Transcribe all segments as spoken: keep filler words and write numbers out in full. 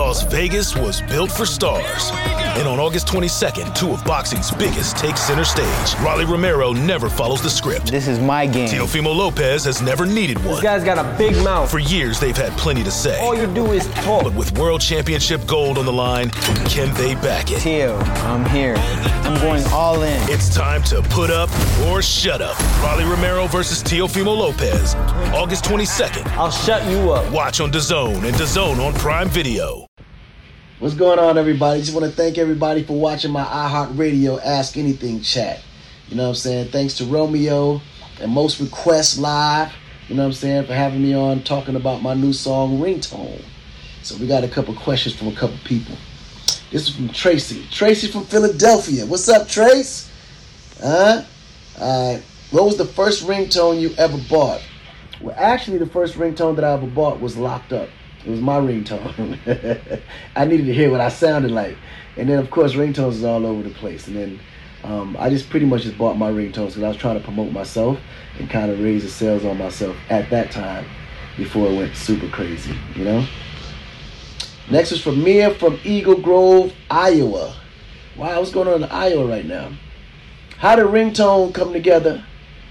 Las Vegas was built for stars. And on August twenty-second, two of boxing's biggest take center stage. Rolly Romero never follows the script. This is my game. Teofimo Lopez has never needed one. This guy's got a big mouth. For years, they've had plenty to say. All you do is talk. But with World Championship gold on the line, can they back it? Teo, I'm here. I'm going all in. It's time to put up or shut up. Rolly Romero versus Teofimo Lopez, August twenty-second. I'll shut you up. Watch on DAZN and DAZN on Prime Video. What's going on, everybody? Just want to thank everybody for watching my iHeartRadio Ask Anything chat. You know what I'm saying? Thanks to Romeo and Most Requests Live, you know what I'm saying, for having me on talking about my new song, Ringtone. So we got a couple questions from a couple people. This is from Tracy. Tracy from Philadelphia. What's up, Trace? Huh? All right. What was the first ringtone you ever bought? Well, actually, the first ringtone that I ever bought was Locked Up. It was my ringtone. I needed to hear what I sounded like. And then, of course, ringtones is all over the place. And then um, I just pretty much just bought my ringtones because I was trying to promote myself and kind of raise the sales on myself at that time before it went super crazy, you know? Next is from Mia from Eagle Grove, Iowa. Wow, what's going on in Iowa right now? How did ringtone come together?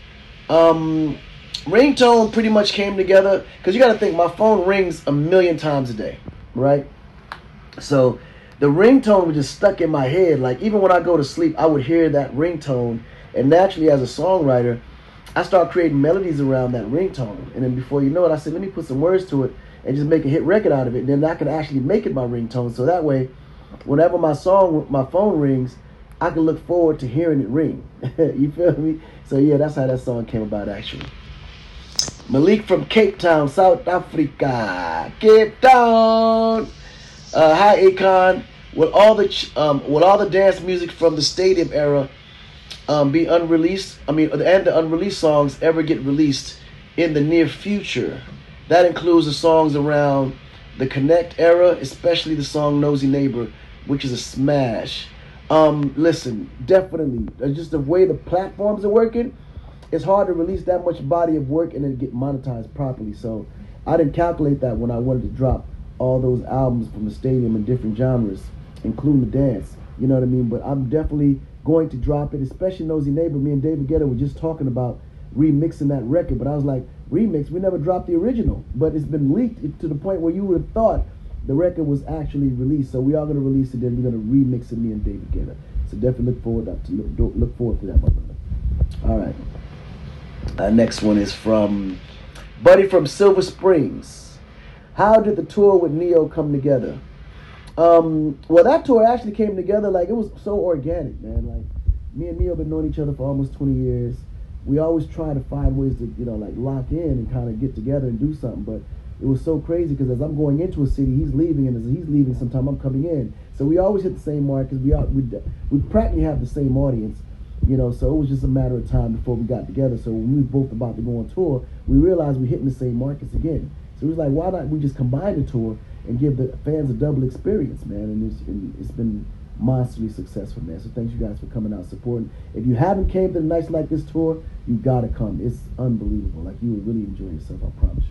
Um... Ringtone pretty much came together because you got to think my phone rings a million times a day, right? So the ringtone was just stuck in my head. Like even when I go to sleep, I would hear that ringtone, and naturally as a songwriter, I start creating melodies around that ringtone. And then before you know it, I said, let me put some words to it and just make a hit record out of it. And then I can actually make it my ringtone. So that way, whenever my song, my phone rings, I can look forward to hearing it ring. You feel me? So yeah, that's how that song came about actually. Malik from Cape Town, South Africa. Cape Town. Uh, hi, Akon. Will all the ch- um, will all the dance music from the stadium era um, be unreleased? I mean, and the unreleased songs ever get released in the near future? That includes the songs around the Connect era, especially the song Nosy Neighbor, which is a smash. Um, listen, definitely. Just the way the platforms are working, it's hard to release that much body of work and then get monetized properly. So I didn't calculate that when I wanted to drop all those albums from the stadium in different genres, including the dance. You know what I mean? But I'm definitely going to drop it, especially Nosy Neighbor. Me and David Guetta were just talking about remixing that record. But I was like, remix? We never dropped the original. But it's been leaked to the point where you would have thought the record was actually released. So we are going to release it, then we're going to remix it, me and David Guetta. So definitely look forward to look, look forward to that, my brother. All right. Uh, next one is from Buddy from Silver Springs. How did the tour with Neo come together? Um, well, that tour actually came together like it was so organic, man. Like me and Neo been knowing each other for almost twenty years. We always try to find ways to, you know, like lock in and kind of get together and do something. But it was so crazy because as I'm going into a city, he's leaving, and as he's leaving, sometime I'm coming in. So we always hit the same mark because we, we we practically have the same audience. You know, so it was just a matter of time before we got together. So when we were both about to go on tour, we realized we're hitting the same markets again. So it was like, why not we just combine the tour and give the fans a double experience, man? And it's, and it's been monstrously successful, man. So thanks you guys for coming out supporting. If you haven't came to the Nights Like This tour, you gotta come. It's unbelievable. Like, you will really enjoy yourself, I promise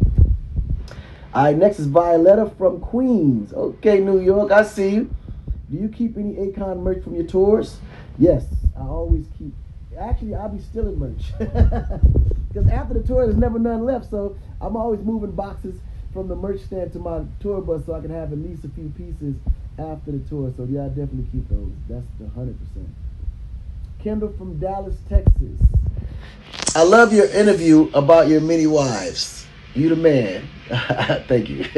you. All right, next is Violetta from Queens. Okay, New York, I see you. Do you keep any Akon merch from your tours? Yes, I always keep. Actually, I'll be stealing merch. Because after the tour, there's never none left. So I'm always moving boxes from the merch stand to my tour bus so I can have at least a few pieces after the tour. So yeah, I definitely keep those. That's the one hundred percent. Kendall from Dallas, Texas. I love your interview about your many wives. You the man. Thank you.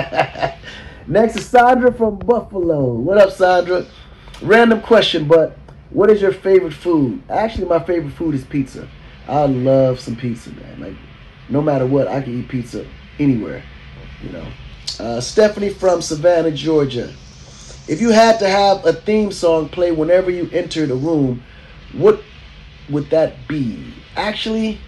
Next is Sandra from Buffalo. What up, Sandra? Random question, but what is your favorite food? Actually, my favorite food is pizza. I love some pizza, man. Like, no matter what, I can eat pizza anywhere, you know. Uh, Stephanie from Savannah, Georgia. If you had to have a theme song play whenever you entered a room, what would that be? Actually,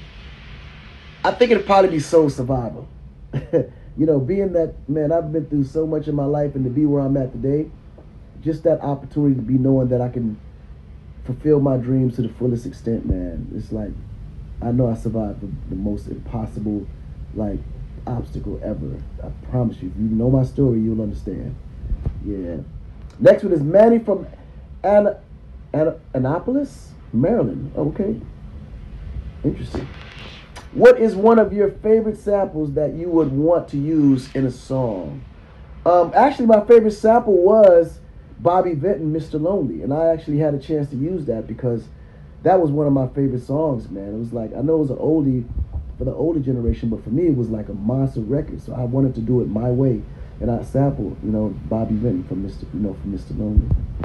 I think it'd probably be Soul Survivor. You know, being that, man, I've been through so much in my life, and to be where I'm at today, just that opportunity to be knowing that I can fulfill my dreams to the fullest extent, man. It's like, I know I survived the, the most impossible, like, obstacle ever. I promise you. If you know my story, you'll understand. Yeah. Next one is Manny from An- An- Annapolis, Maryland. Okay. Interesting. What is one of your favorite samples that you would want to use in a song? Um, actually, my favorite sample was Bobby Vinton, Mister Lonely. And I actually had a chance to use that because that was one of my favorite songs, man. It was like, I know it was an oldie for the older generation, but for me, it was like a monster record. So I wanted to do it my way. And I sampled, you know, Bobby Vinton from Mister You know, from Mister Lonely.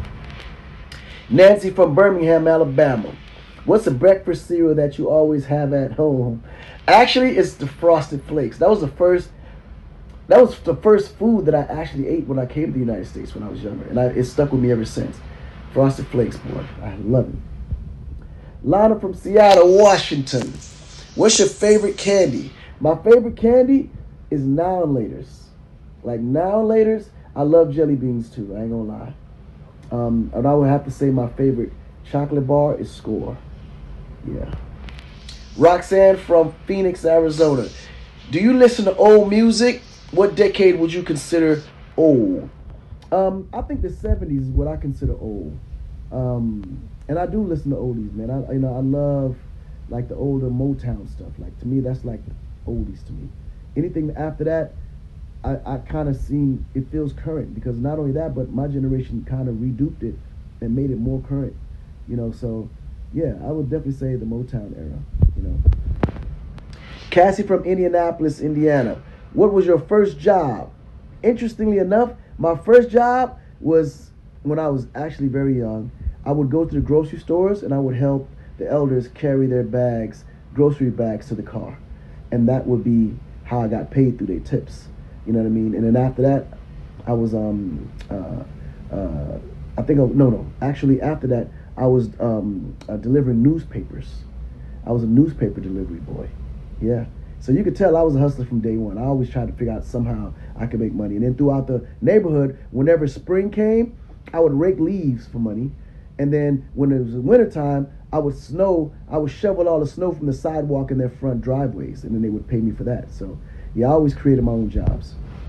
Nancy from Birmingham, Alabama. What's a breakfast cereal that you always have at home? Actually, it's the Frosted Flakes. That was the first. That was the first food that I actually ate when I came to the United States when I was younger, and I, it stuck with me ever since. Frosted Flakes, boy, I love it. Lana from Seattle, Washington. What's your favorite candy? My favorite candy is Now and Laters. Like Now and Laters, I love jelly beans too. I ain't gonna lie. Um, and I would have to say my favorite chocolate bar is Score. Yeah. Roxanne from Phoenix, Arizona. Do you listen to old music? What decade would you consider old? Um, I think the seventies is what I consider old. Um, and I do listen to oldies, man. I you know I love like the older Motown stuff. Like to me, that's like oldies to me. Anything after that, I, I kind of seen it feels current because not only that, but my generation kind of reduped it and made it more current. You know, so yeah, I would definitely say the Motown era. You know, Cassie from Indianapolis, Indiana. What was your first job? Interestingly enough, my first job was when I was actually very young. I would go to the grocery stores and I would help the elders carry their bags, grocery bags to the car. And that would be how I got paid through their tips. You know what I mean? And then after that, I was, um, uh, uh, I think, I, no, no. Actually, after that, I was um, uh, delivering newspapers. I was a newspaper delivery boy. Yeah. So you could tell I was a hustler from day one. I always tried to figure out somehow I could make money. And then throughout the neighborhood, whenever spring came, I would rake leaves for money. And then when it was wintertime, I would snow, I would shovel all the snow from the sidewalk in their front driveways. And then they would pay me for that. So yeah, I always created my own jobs.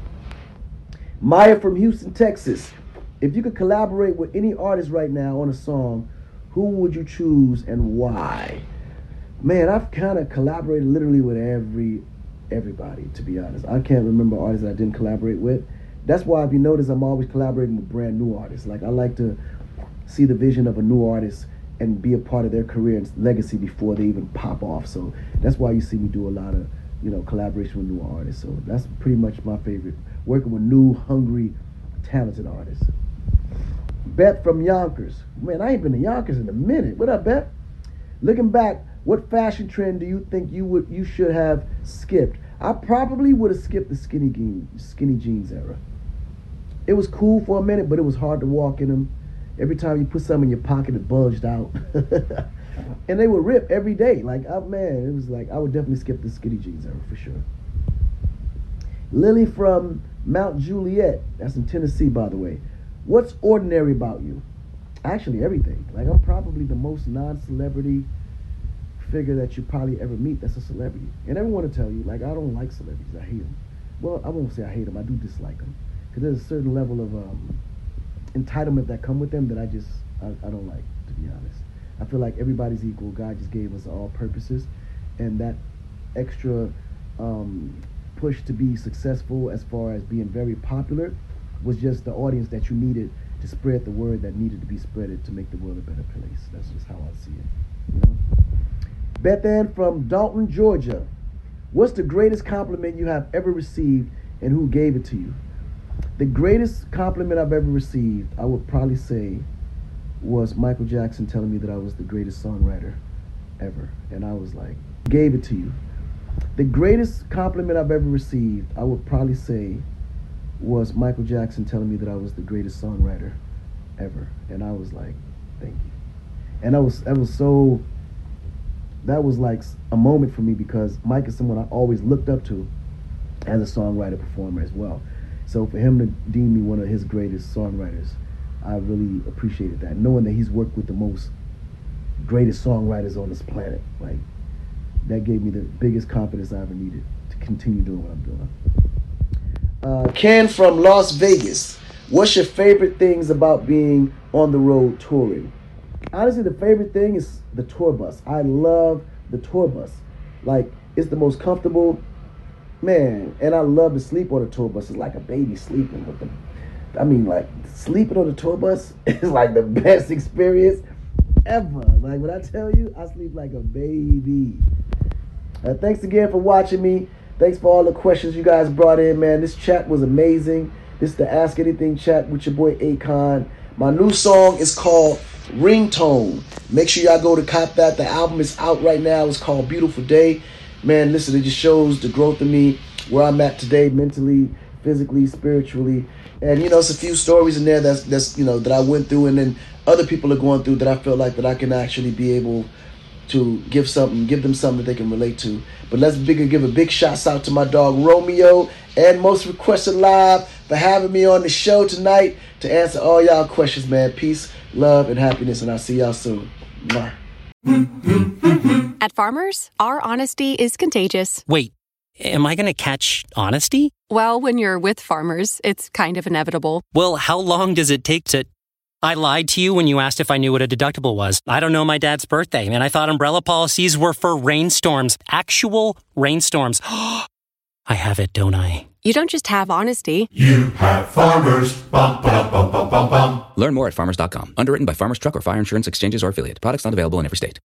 Maya from Houston, Texas. If you could collaborate with any artist right now on a song, who would you choose and why? Man, I've kind of collaborated literally with every everybody, to be honest. I can't remember artists that I didn't collaborate with. That's why, if you notice, I'm always collaborating with brand new artists. Like, I like to see the vision of a new artist and be a part of their career and legacy before they even pop off. So that's why you see me do a lot of, you know, collaboration with new artists. So that's pretty much my favorite, working with new, hungry, talented artists. Beth from Yonkers. Man, I ain't been to Yonkers in a minute. What up, Beth? Looking back, what fashion trend do you think you would you should have skipped? I probably would have skipped the skinny jeans, skinny jeans era. It was cool for a minute, but it was hard to walk in them. Every time you put something in your pocket, it bulged out. And they would rip every day. Like, oh, man, it was like, I would definitely skip the skinny jeans era for sure. Lily from Mount Juliet. That's in Tennessee, by the way. What's ordinary about you? Actually, everything. Like, I'm probably the most non-celebrity figure that you probably ever meet that's a celebrity. And everyone will tell you, like, I don't like celebrities. I hate them. Well, I won't say I hate them. I do dislike them. Because there's a certain level of um, entitlement that come with them that I just, I, I don't like, to be honest. I feel like everybody's equal. God just gave us all purposes. And that extra um, push to be successful as far as being very popular was just the audience that you needed to spread the word that needed to be spreaded to make the world a better place. That's just how I see it, you know? Beth Ann from Dalton, Georgia. What's the greatest compliment you have ever received and who gave it to you? The greatest compliment I've ever received, I would probably say, was Michael Jackson telling me that I was the greatest songwriter ever. And I was like, gave it to you. The greatest compliment I've ever received, I would probably say, was Michael Jackson telling me that I was the greatest songwriter ever. And I was like, thank you. And I was, that was so, that was like a moment for me because Mike is someone I always looked up to as a songwriter performer as well. So for him to deem me one of his greatest songwriters, I really appreciated that. Knowing that he's worked with the most greatest songwriters on this planet, like, that gave me the biggest confidence I ever needed to to continue doing what I'm doing. Uh, Ken from Las Vegas. What's your favorite things about being on the road touring? Honestly, the favorite thing is the tour bus. I love the tour bus. Like, it's the most comfortable, man. And I love to sleep on a tour bus. It's like a baby sleeping with them. I mean, like, sleeping on the tour bus is like the best experience ever. Like, when I tell you, I sleep like a baby. Uh, thanks again for watching me. Thanks for all the questions you guys brought in, man. This chat was amazing. This is the Ask Anything chat with your boy Akon. My new song is called Ringtone. Make sure y'all go to cop that. The album is out right now. It's called Beautiful Day. Man, listen, it just shows the growth of me, where I'm at today, mentally, physically, spiritually. And, you know, it's a few stories in there that's, that's you know, that I went through and then other people are going through that I feel like that I can actually be able to give something, give them something that they can relate to. But let's big, give a big shouts out to my dog Romeo and Most Requested Live for having me on the show tonight to answer all y'all questions, man. Peace, love, and happiness, and I'll see y'all soon. Mwah. At Farmers, our honesty is contagious. Wait, am I going to catch honesty? Well, when you're with Farmers, it's kind of inevitable. Well, how long does it take to... I lied to you when you asked if I knew what a deductible was. I don't know my dad's birthday, and I thought umbrella policies were for rainstorms. Actual rainstorms. I have it, don't I? You don't just have honesty. You have Farmers. Bum, ba, bum, bum, bum, bum. Learn more at farmers dot com. Underwritten by Farmers Truck or Fire Insurance Exchanges or Affiliate. Products not available in every state.